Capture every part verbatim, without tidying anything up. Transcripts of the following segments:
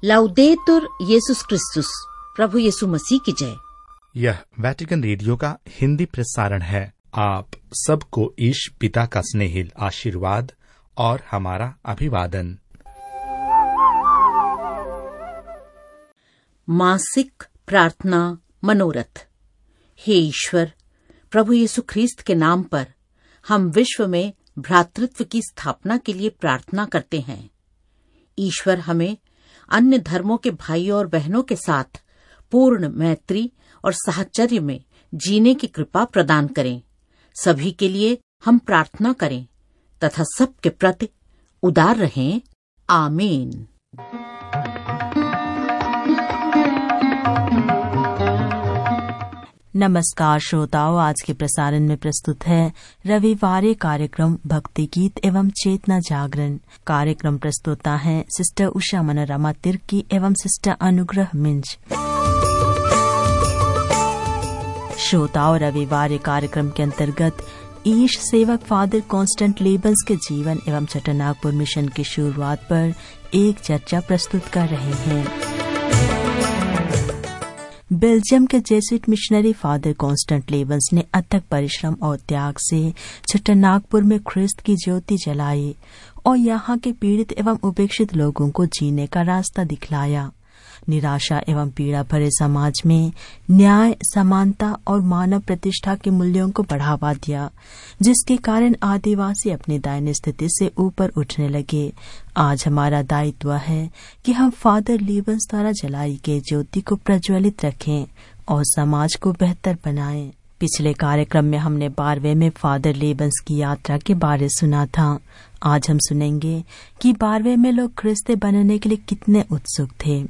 लाउदेतुर येसुस क्रिस्तुस, प्रभु यीशु मसीह की जय। यह वेटिकन रेडियो का हिंदी प्रसारण है। आप सबको ईश पिता का स्नेहिल आशीर्वाद और हमारा अभिवादन। मासिक प्रार्थना मनोरथ। हे ईश्वर, प्रभु यीशु ख्रीस्त के नाम पर हम विश्व में भ्रातृत्व की स्थापना के लिए प्रार्थना करते हैं। ईश्वर हमें अन्य धर्मों के भाइयों और बहनों के साथ पूर्ण मैत्री और साहचर्य में जीने की कृपा प्रदान करें। सभी के लिए हम प्रार्थना करें तथा सबके प्रति उदार रहें। आमीन। नमस्कार श्रोताओं, आज के प्रसारण में प्रस्तुत है रविवार कार्यक्रम भक्ति गीत एवं चेतना जागरण। कार्यक्रम प्रस्तुता है सिस्टर उषा मनोरमा तिर्की एवं सिस्टर अनुग्रह मिंज। श्रोताओं, रविवार कार्यक्रम के अंतर्गत ईश सेवक फादर कांस्टेंट लेबन्स के जीवन एवं छटनागपुर मिशन की शुरुआत पर एक चर्चा प्रस्तुत कर रहे हैं। बेल्जियम के Jesuit missionary father Constant Lievens ने अथक परिश्रम और त्याग से छटनागपुर में ख्रिस्त की ज्योति जलाई और यहाँ के पीड़ित एवं उपेक्षित लोगों को जीने का रास्ता दिखलाया। निराशा एवं पीड़ा भरे समाज में न्याय, समानता और मानव प्रतिष्ठा के मूल्यों को बढ़ावा दिया, जिसके कारण आदिवासी अपनी दयनीय स्थिति से ऊपर उठने लगे। आज हमारा दायित्व है कि हम फादर लेबन्स द्वारा जलाई गई ज्योति को प्रज्वलित रखें और समाज को बेहतर बनाएं। पिछले कार्यक्रम में हमने बारहवें में फादर लेबन्स की यात्रा के बारे सुना था। आज हम सुनेंगे कि बारहवें में लोग ख्रिस्ती बनने के लिए कितने उत्सुक थे।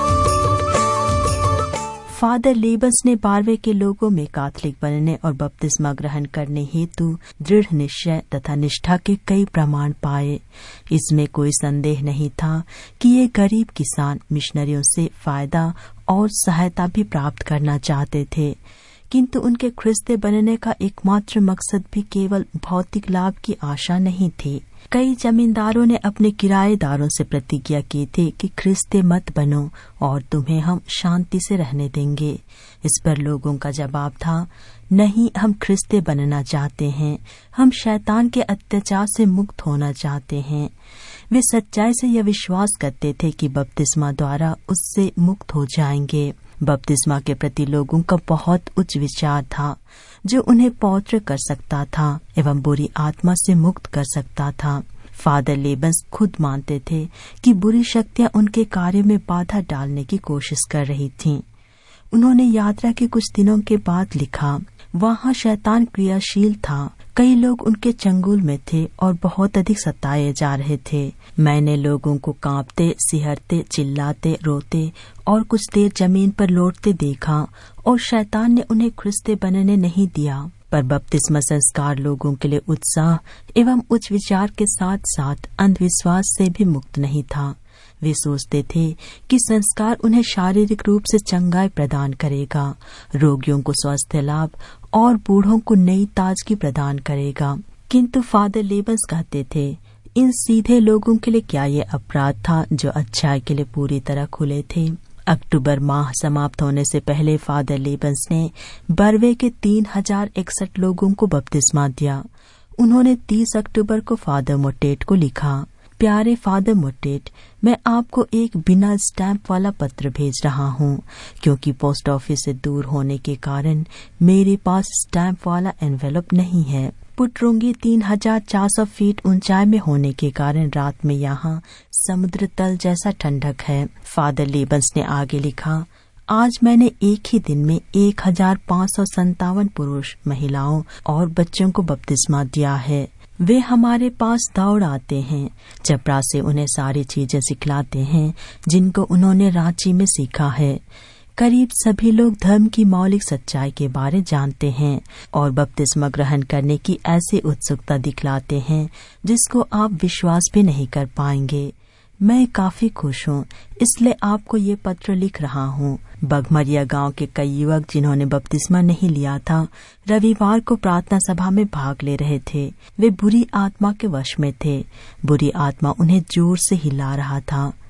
फादर लेबन्स ने बारहवें के लोगों में कैथोलिक बनने और बपतिस्मा ग्रहण करने हेतु दृढ़ निश्चय तथा निष्ठा के कई प्रमाण पाए। इसमें कोई संदेह नहीं था कि ये गरीब किसान मिशनरियों से फायदा और सहायता भी प्राप्त करना चाहते थे, किंतु उनके ख्रिस्ती बनने का एकमात्र मकसद भी केवल भौतिक लाभ की आशा नहीं थी। कई जमींदारों ने अपने किराएदारों से प्रतिज्ञा की थी कि ख्रिस्ती मत बनो और तुम्हें हम शांति से रहने देंगे। इस पर लोगों का जवाब था, नहीं, हम ख्रिस्ती बनना चाहते हैं, हम शैतान के अत्याचार से मुक्त होना चाहते हैं। वे सच्चाई से यह विश्वास करते थे कि बपतिस्मा द्वारा उससे मुक्त हो जाएंगे। बपतिस्मा के प्रति लोगों का बहुत उच्च विचार था, जो उन्हें पवित्र कर सकता था एवं बुरी आत्मा से मुक्त कर सकता था। फादर लेबन्स खुद मानते थे कि बुरी शक्तियां उनके कार्य में बाधा डालने की कोशिश कर रही थीं। उन्होंने यात्रा के कुछ दिनों के बाद लिखा, वहाँ शैतान क्रियाशील था, कई लोग उनके चंगुल में थे और बहुत अधिक सताए जा रहे थे। मैंने लोगों को कांपते, सिहरते, चिल्लाते, रोते और कुछ देर जमीन पर लौटते देखा और शैतान ने उन्हें ख्रिस्ती बनने नहीं दिया। पर बपतिस्मा संस्कार लोगों के लिए उत्साह एवं उच्च विचार के साथ साथ अंधविश्वास से भी मुक्त नहीं था। वे सोचते थे कि संस्कार उन्हें शारीरिक रूप से चंगाई प्रदान करेगा, रोगियों को स्वास्थ्य लाभ और बूढ़ों को नई ताजगी प्रदान करेगा। किंतु फादर लेबन्स कहते थे, इन सीधे लोगों के लिए क्या ये अपराध था जो अच्छाई के लिए पूरी तरह खुले थे। अक्टूबर माह समाप्त होने से पहले फादर लेबन्स ने बारहवें के तीन हजार इकसठ लोगों को बपतिस्मा दिया। उन्होंने तीस अक्टूबर को फादर मोटेट को लिखा, प्यारे फादर मोटेट, मैं आपको एक बिना स्टैंप वाला पत्र भेज रहा हूँ, क्योंकि पोस्ट ऑफिस से दूर होने के कारण मेरे पास स्टैंप वाला एनवेलप नहीं है। पुटरुंगी तीन हजार चार सौ फीट ऊंचाई में होने के कारण रात में यहाँ समुद्र तल जैसा ठंडक है। फादर लेबन्स ने आगे लिखा, आज मैंने एक ही दिन में एक हजार पाँच सौ संतावन पुरुष, महिलाओं और बच्चों को बपतिस्मा दिया है। वे हमारे पास दौड़ आते हैं, चपरासी उन्हें सारी चीजें सिखलाते हैं जिनको उन्होंने रांची में सीखा है। करीब सभी लोग धर्म की मौलिक सच्चाई के बारे जानते हैं और बपतिस्मा ग्रहण करने की ऐसी उत्सुकता दिखलाते हैं जिसको आप विश्वास भी नहीं कर पाएंगे। मैं काफी खुश हूँ, इसलिए आपको ये पत्र लिख रहा हूँ। बगमरिया गांव के कई युवक जिन्होंने बपतिस्मा नहीं लिया था, रविवार को प्रार्थना सभा में भाग ले रहे थे। वे बुरी आत्मा के वश में थे। बुरी आत्मा उन्हें जोर से हिला रहा था।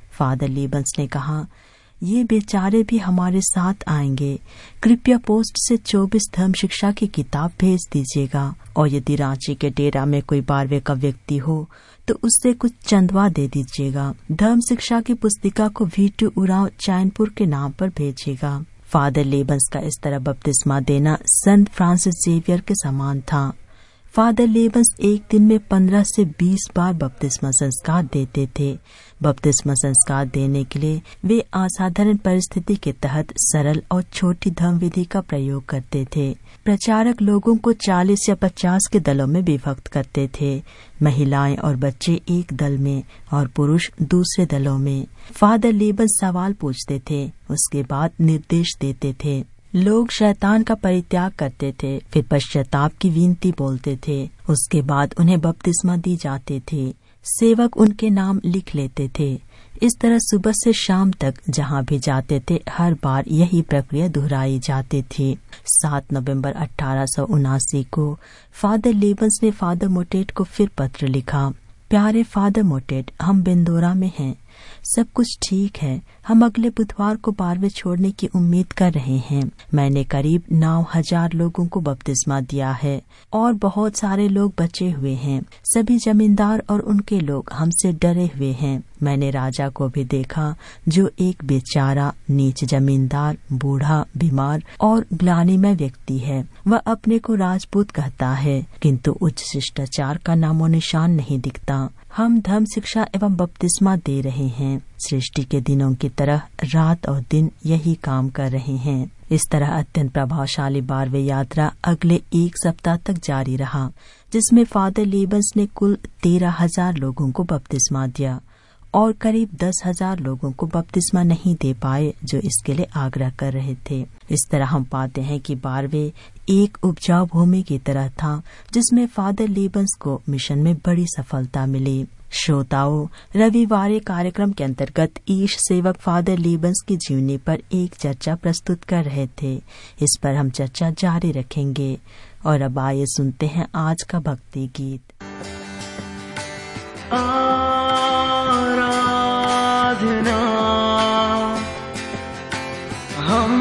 फादर लीबंस ने कहा, ये बेचारे भी हमारे साथ आएंगे। कृपया पोस्ट से चौबीस धर्म शिक्षा की किताब भेज दीजिएगा, और यदि रांची के डेरा में कोई बारहवें का व्यक्ति हो तो उससे कुछ चंदवा दे दीजिएगा। धर्म शिक्षा की पुस्तिका को वीटू उरांव चैनपुर के नाम पर भेजिएगा। फादर लीबंस का इस तरह बपतिस्मा देना संत फ्रांसिस जेवियर के समान था। फादर लीबंस एक दिन में पंद्रह से बीस बार बपतिस्मा संस्कार देते थे। बपतिस्मा संस्कार देने के लिए वे असाधारण परिस्थिति के तहत सरल और छोटी धर्म विधि का प्रयोग करते थे। प्रचारक लोगों को चालीस या पचास के दलों में विभक्त करते थे। महिलाएं और बच्चे एक दल में और पुरुष दूसरे दलों में। फादर लीबंस सवाल पूछते थे, उसके बाद निर्देश देते थे। लोग शैतान का परित्याग करते थे, फिर पश्चाताप की विनती बोलते थे। उसके बाद उन्हें बपतिस्मा दी जाती थी। सेवक उनके नाम लिख लेते थे। इस तरह सुबह से शाम तक जहाँ भी जाते थे, हर बार यही प्रक्रिया दोहराई जाती थी। सात नवंबर अठारह सौ उनासी को फादर लीबंस ने फादर मोटेट को फिर पत्र लिखा। प्यारे फादर मोटेट, हम बिंदोरा में हैं। सब कुछ ठीक है। हम अगले बुधवार को बारहवें छोड़ने की उम्मीद कर रहे हैं। मैंने करीब नौ हजार लोगों को बपतिस्मा दिया है और बहुत सारे लोग बचे हुए हैं। सभी जमींदार और उनके लोग हमसे डरे हुए हैं। मैंने राजा को भी देखा, जो एक बेचारा नीच जमींदार, बूढ़ा, बीमार और ग्लानिमय व्यक्ति है। वह अपने को राजपूत कहता है, किंतु उच्च शिष्टाचार का नामो निशान नहीं दिखता। हम धर्म शिक्षा एवं बपतिस्मा दे रहे हैं। सृष्टि के दिनों की तरह रात और दिन यही काम कर रहे हैं। इस तरह अत्यंत प्रभावशाली बारहवीं यात्रा अगले एक सप्ताह तक जारी रहा, जिसमें फादर लीबंस ने कुल तेरह हजार लोगों को बपतिस्मा दिया और करीब दस हजार लोगों को बपतिस्मा नहीं दे पाए, जो इसके लिए आग्रह कर रहे थे। इस तरह हम पाते हैं कि बारहवें एक उपजाऊ भूमि की तरह था, जिसमें फादर लीबंस को मिशन में बड़ी सफलता मिली। श्रोताओं, रविवार कार्यक्रम के अंतर्गत ईश सेवक फादर लीबंस की जीवनी पर एक चर्चा प्रस्तुत कर रहे थे। इस पर हम चर्चा जारी रखेंगे। और अब आइए सुनते हैं आज का भक्ति गीत। आराधना हम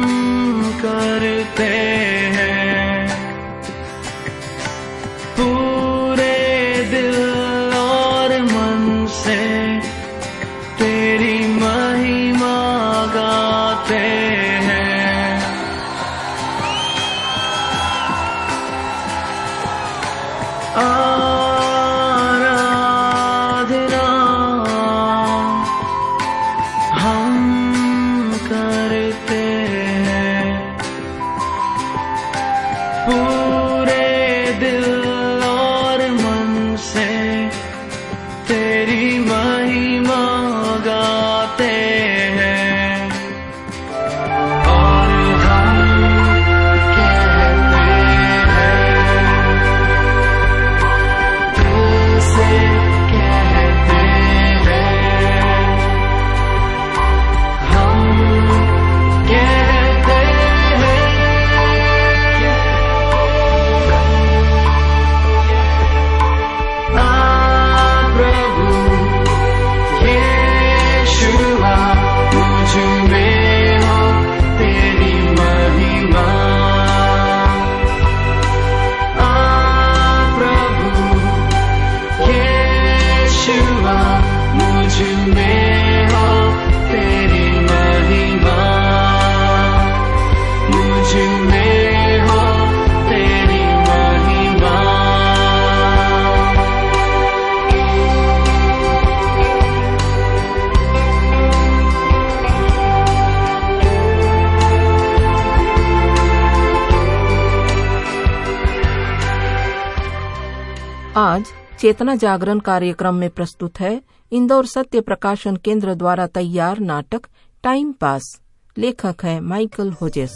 करते हैं पूरे दिल और मन से, तेरी महिमा गाते हैं। आराधना हम करते हैं पूरे दिल और मन से, तेरी महिमा गाते हैं। और हम कहते हैं, दिल से कहते हैं, हम कहते हैं, आ प्रभु यीशुआ, मुझ में हो तेरी महिमा। आ प्रभु यीशुआ, मुझ में हो तेरी महिमा, मुझ में हो तेरी महिमा। आज चेतना जागरण कार्यक्रम में प्रस्तुत है इंदौर सत्य प्रकाशन केंद्र द्वारा तैयार नाटक टाइम पास। लेखक है माइकल होजेस।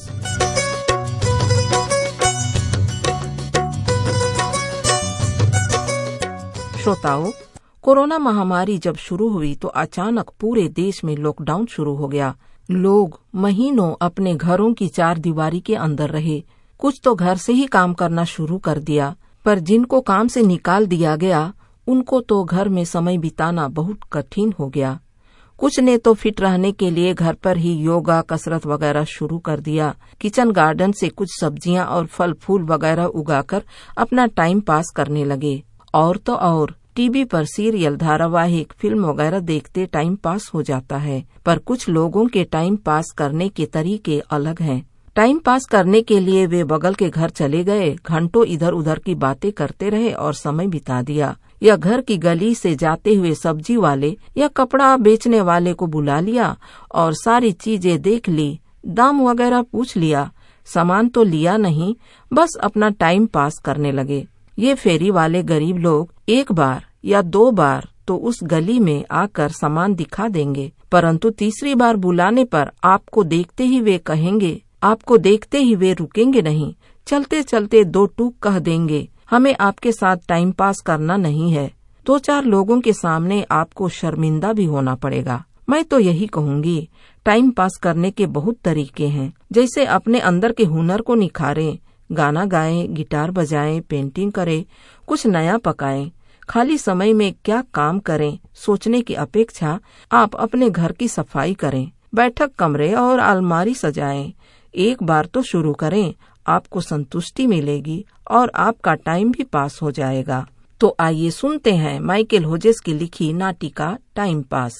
श्रोताओं, कोरोना महामारी जब शुरू हुई तो अचानक पूरे देश में लॉकडाउन शुरू हो गया। लोग महीनों अपने घरों की चार दीवारी के अंदर रहे। कुछ तो घर से ही काम करना शुरू कर दिया, पर जिनको काम से निकाल दिया गया उनको तो घर में समय बिताना बहुत कठिन हो गया। कुछ ने तो फिट रहने के लिए घर पर ही योगा कसरत वगैरह शुरू कर दिया। किचन गार्डन से कुछ सब्जियां और फल फूल वगैरह उगाकर अपना टाइम पास करने लगे। और तो और टीवी पर सीरियल धारावाहिक फिल्म वगैरह देखते टाइम पास हो जाता है। पर कुछ लोगों के टाइम पास करने के तरीके अलग हैं। टाइम पास करने के लिए वे बगल के घर चले गए, घंटों इधर उधर की बातें करते रहे और समय बिता दिया। या घर की गली से जाते हुए सब्जी वाले या कपड़ा बेचने वाले को बुला लिया और सारी चीजें देख ली, दाम वगैरह पूछ लिया। सामान तो लिया नहीं, बस अपना टाइम पास करने लगे। ये फेरी वाले गरीब लोग एक बार या दो बार तो उस गली में आकर सामान दिखा देंगे, परंतु तीसरी बार बुलाने पर आपको देखते ही वे कहेंगे, आपको देखते ही वे रुकेंगे नहीं, चलते चलते दो टूक कह देंगे, हमें आपके साथ टाइम पास करना नहीं है। दो चार लोगों के सामने आपको शर्मिंदा भी होना पड़ेगा। मैं तो यही कहूँगी, टाइम पास करने के बहुत तरीके हैं। जैसे अपने अंदर के हुनर को निखारें, गाना गाएं, गिटार बजाएं, पेंटिंग करें, कुछ नया पकाएं। खाली समय में क्या काम करें सोचने की अपेक्षा आप अपने घर की सफाई करें, बैठक कमरे और अलमारी सजाएं। एक बार तो शुरू करें, आपको संतुष्टि मिलेगी और आपका टाइम भी पास हो जाएगा। तो आइए सुनते हैं माइकल होजेस की लिखी नाटिका टाइम पास।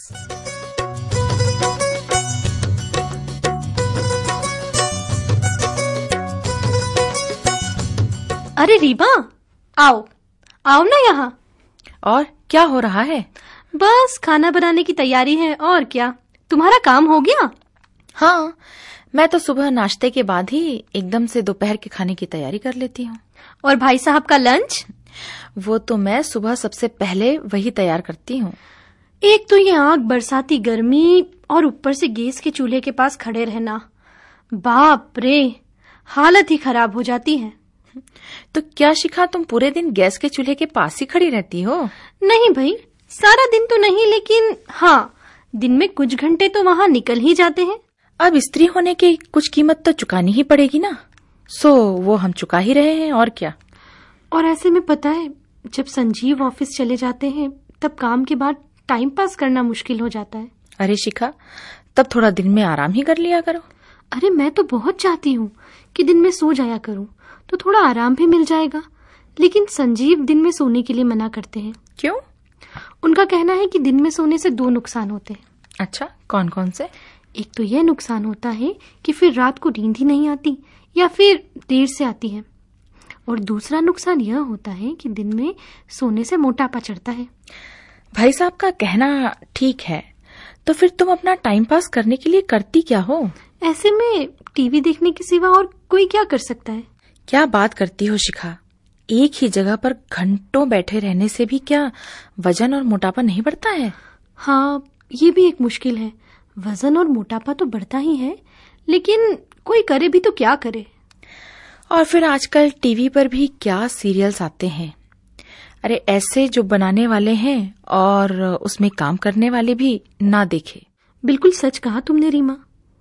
अरे रीबा, आओ आओ ना यहाँ। और क्या हो रहा है? बस खाना बनाने की तैयारी है। और क्या, तुम्हारा काम हो गया? हाँ, मैं तो सुबह नाश्ते के बाद ही एकदम से दोपहर के खाने की तैयारी कर लेती हूँ। और भाई साहब का लंच? वो तो मैं सुबह सबसे पहले वही तैयार करती हूँ। एक तो ये आग बरसाती गर्मी और ऊपर से गैस के चूल्हे के पास खड़े रहना, बाप रे, हालत ही खराब हो जाती है। तो क्या शिखा, तुम पूरे दिन गैस के चूल्हे के पास ही खड़ी रहती हो? नहीं भाई, सारा दिन तो नहीं, लेकिन हाँ, दिन में कुछ घंटे तो वहाँ निकल ही जाते हैं। अब स्त्री होने की कुछ कीमत तो चुकानी ही पड़ेगी ना, सो वो हम चुका ही रहे हैं। और क्या। और ऐसे में पता है, जब संजीव ऑफिस चले जाते हैं तब काम के बाद टाइम पास करना मुश्किल हो जाता है। अरे शिखा, तब थोड़ा दिन में आराम ही कर लिया करो। अरे मैं तो बहुत चाहती हूँ कि दिन में सो जाया करूँ, तो थोड़ा आराम भी मिल जाएगा, लेकिन संजीव दिन में सोने के लिए मना करते हैं। क्यों? उनका कहना है कि दिन में सोने से दो नुकसान होते हैं। अच्छा, कौन कौन से? एक तो यह नुकसान होता है कि फिर रात को नींद ही नहीं आती या फिर देर से आती है, और दूसरा नुकसान यह होता है कि दिन में सोने से मोटापा चढ़ता है। भाई साहब का कहना ठीक है, तो फिर तुम अपना टाइम पास करने के लिए करती क्या हो? ऐसे में टीवी देखने के सिवा और कोई क्या कर सकता है? क्या बात करती हो शिखा, एक ही जगह पर घंटों बैठे रहने से भी क्या वजन और मोटापा नहीं बढ़ता है? हाँ, ये भी एक मुश्किल है। वजन और मोटापा तो बढ़ता ही है, लेकिन कोई करे भी तो क्या करे। और फिर आजकल टीवी पर भी क्या सीरियल्स आते हैं। अरे ऐसे जो बनाने वाले हैं और उसमें काम करने वाले भी ना देखे। बिल्कुल सच कहा तुमने रीमा।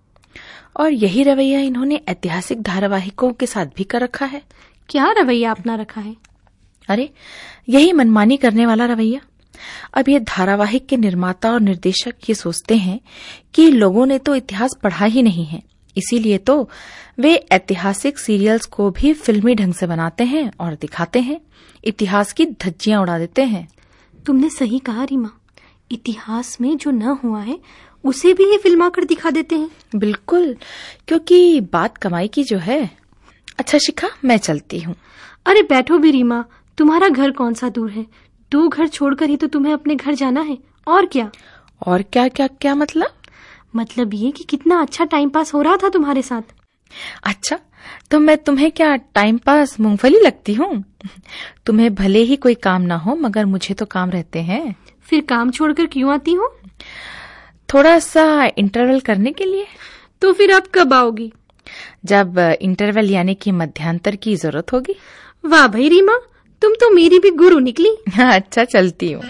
और यही रवैया इन्होंने ऐतिहासिक धारावाहिकों के साथ भी कर रखा है। क्या रवैया अपना रखा है? अरे यही मनमानी करने वाला रवैया। अब ये धारावाहिक के निर्माता और निर्देशक ये सोचते हैं कि लोगों ने तो इतिहास पढ़ा ही नहीं है, इसीलिए तो वे ऐतिहासिक सीरियल्स को भी फिल्मी ढंग से बनाते हैं और दिखाते हैं, इतिहास की धज्जियां उड़ा देते हैं। तुमने सही कहा रीमा, इतिहास में जो न हुआ है उसे भी ये फिल्मा कर दिखा देते हैं। बिल्कुल, क्योंकि बात कमाई की जो है। अच्छा शिखा, मैं चलती हूँ। अरे बैठो भी रीमा, तुम्हारा घर कौन सा दूर है? दो घर छोड़कर ही तो तुम्हें अपने घर जाना है। और क्या? और क्या क्या क्या मतलब? मतलब ये कि कितना अच्छा टाइम पास हो रहा था तुम्हारे साथ। अच्छा, तो मैं तुम्हें क्या टाइम पास मूंगफली लगती हूँ? तुम्हें भले ही कोई काम ना हो, मगर मुझे तो काम रहते हैं। फिर काम छोड़कर क्यों आती हो? थोड़ा सा इंटरवल करने के लिए। तो फिर आप कब आओगी? जब इंटरवल यानी कि मध्यांतर की जरूरत होगी। वाह भाई रीमा, तुम तो मेरी भी गुरु निकली। अच्छा, चलती हूँ।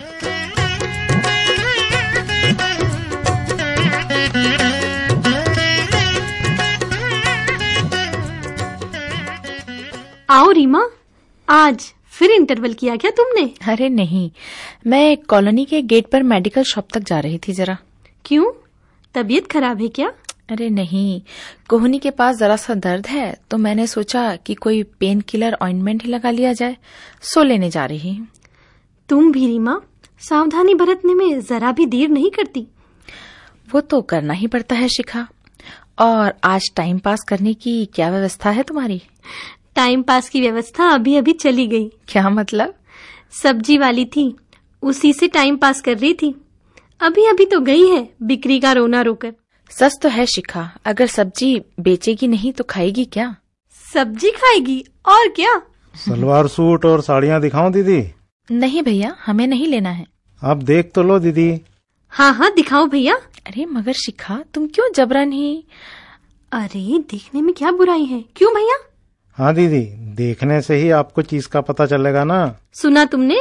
आओ रीमा, आज फिर इंटरवल किया क्या तुमने? अरे नहीं, मैं कॉलोनी के गेट पर मेडिकल शॉप तक जा रही थी जरा। क्यों, तबीयत खराब है क्या? अरे नहीं, कोहनी के पास जरा सा दर्द है तो मैंने सोचा कि कोई पेन किलर ऑइंटमेंट ही लगा लिया जाए। सो लेने जा रही हूँ। तुम भी रीमा सावधानी बरतने में जरा भी देर नहीं करती। वो तो करना ही पड़ता है शिखा। और आज टाइम पास करने की क्या व्यवस्था है तुम्हारी? टाइम पास की व्यवस्था अभी अभी चली गई। क्या मतलब? सब्जी वाली थी, उसी से टाइम पास कर रही थी। अभी अभी तो गई है बिक्री का रोना रोकर। सच तो है शिखा, अगर सब्जी बेचेगी नहीं तो खाएगी क्या? सब्जी खाएगी और क्या? सलवार सूट और साड़ियाँ दिखाऊं दीदी? नहीं भैया, हमें नहीं लेना है। आप देख तो लो दीदी। हाँ हाँ दिखाओ भैया। अरे मगर शिखा, तुम क्यों जबरन ही? अरे देखने में क्या बुराई है, क्यों भैया? हाँ दीदी, देखने से ही आपको चीज का पता चलेगा ना। सुना तुमने?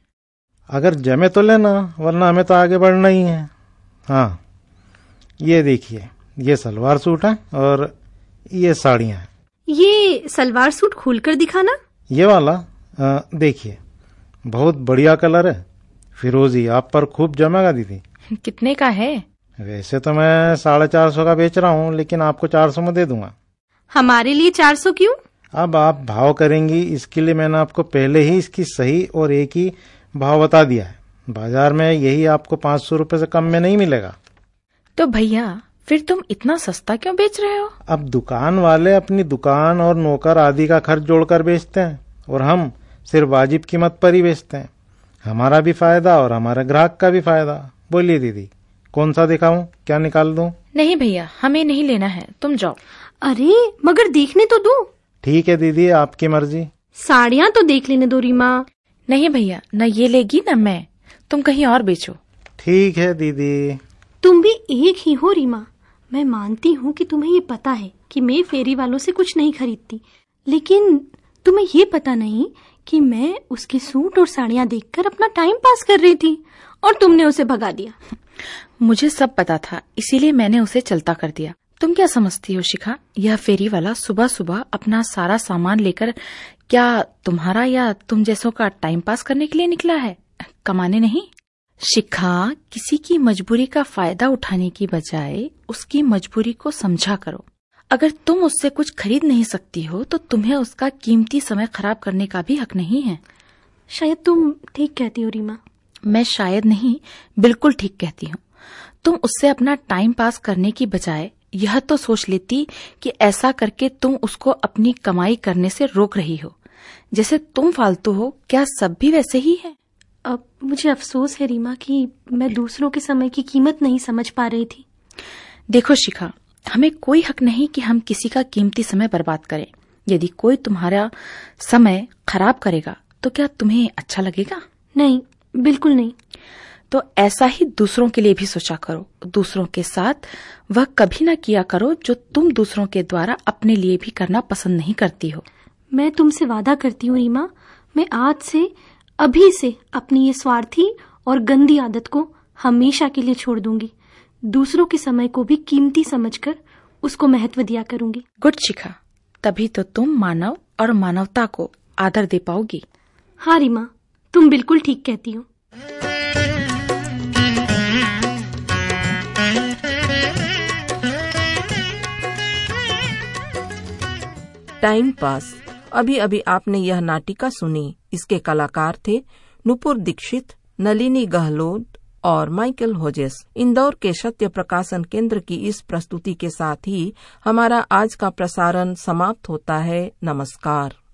अगर जमे तो लेना, वरना हमें तो आगे बढ़ना ही है। हाँ, ये देखिए, ये सलवार सूट है और ये साड़ियाँ हैं। ये सलवार सूट खोलकर दिखाना। ये वाला आ, देखिए, बहुत बढ़िया कलर है, फिरोजी। आप पर खूब जमेगा दीदी। कितने का है? वैसे तो मैं साढ़े चार सौ का बेच रहा हूँ, लेकिन आपको चार सौ में दे दूंगा। हमारे लिए चार सौ क्यों? अब आप भाव करेंगी, इसके लिए मैंने आपको पहले ही इसकी सही और एक ही भाव बता दिया है। बाजार में यही आपको पाँच सौ रूपये से कम में नहीं मिलेगा। तो भैया फिर तुम इतना सस्ता क्यों बेच रहे हो? अब दुकान वाले अपनी दुकान और नौकर आदि का खर्च जोड़कर बेचते हैं और हम सिर्फ वाजिब कीमत पर ही बेचते हैं। हमारा भी फायदा और हमारे ग्राहक का भी फायदा। बोलिए दीदी, कौन सा दिखाऊं, क्या निकाल दूं? नहीं भैया, हमें नहीं लेना है, तुम जाओ। अरे मगर देखने तो दो। ठीक है दीदी, आपकी मर्जी। साड़ियाँ तो देख लेने दो रीमा। नहीं भैया, न ये लेगी न मैं, तुम कहीं और बेचो। ठीक है दीदी। तुम भी एक ही हो रीमा। मैं मानती हूँ कि तुम्हें ये पता है कि मैं फेरी वालों से कुछ नहीं खरीदती, लेकिन तुम्हें ये पता नहीं कि मैं उसके सूट और साड़ियाँ देखकर अपना टाइम पास कर रही थी और तुमने उसे भगा दिया। मुझे सब पता था, इसीलिए मैंने उसे चलता कर दिया। तुम क्या समझती हो शिखा, यह फेरी वाला सुबह सुबह अपना सारा सामान लेकर क्या तुम्हारा या तुम जैसों का टाइम पास करने के लिए निकला है, कमाने नहीं? शिखा, किसी की मजबूरी का फायदा उठाने की बजाय उसकी मजबूरी को समझा करो। अगर तुम उससे कुछ खरीद नहीं सकती हो तो तुम्हें उसका कीमती समय खराब करने का भी हक नहीं है। शायद तुम ठीक कहती हो रीमा। मैं शायद नहीं, बिल्कुल ठीक कहती हूँ। तुम उससे अपना टाइम पास करने की बजाय यह तो सोच लेती कि ऐसा करके तुम उसको अपनी कमाई करने से रोक रही हो। जैसे तुम फालतू हो, क्या सब भी वैसे ही है? अब मुझे अफसोस है रीमा कि मैं दूसरों के समय की कीमत नहीं समझ पा रही थी। देखो शिखा, हमें कोई हक नहीं कि हम किसी का कीमती समय बर्बाद करें। यदि कोई तुम्हारा समय खराब करेगा तो क्या तुम्हें अच्छा लगेगा? नहीं, बिल्कुल नहीं। तो ऐसा ही दूसरों के लिए भी सोचा करो। दूसरों के साथ वह कभी न किया करो जो तुम दूसरों के द्वारा अपने लिए भी करना पसंद नहीं करती हो। मैं तुमसे वादा करती हूँ रीमा, मैं आज से, अभी से अपनी ये स्वार्थी और गंदी आदत को हमेशा के लिए छोड़ दूंगी। दूसरों के समय को भी कीमती समझकर उसको महत्व दिया करूंगी। गुड शिखा, तभी तो तुम मानव और मानवता को आदर दे पाओगी। हाँ रीमा, तुम बिल्कुल ठीक कहती हो। Time pass. अभी अभी आपने यह नाटिका सुनी। इसके कलाकार थे नुपुर दीक्षित, नलिनी गहलोत और माइकल होजेस। इंदौर के सत्य प्रकाशन केंद्र की इस प्रस्तुति के साथ ही हमारा आज का प्रसारण समाप्त होता है। नमस्कार।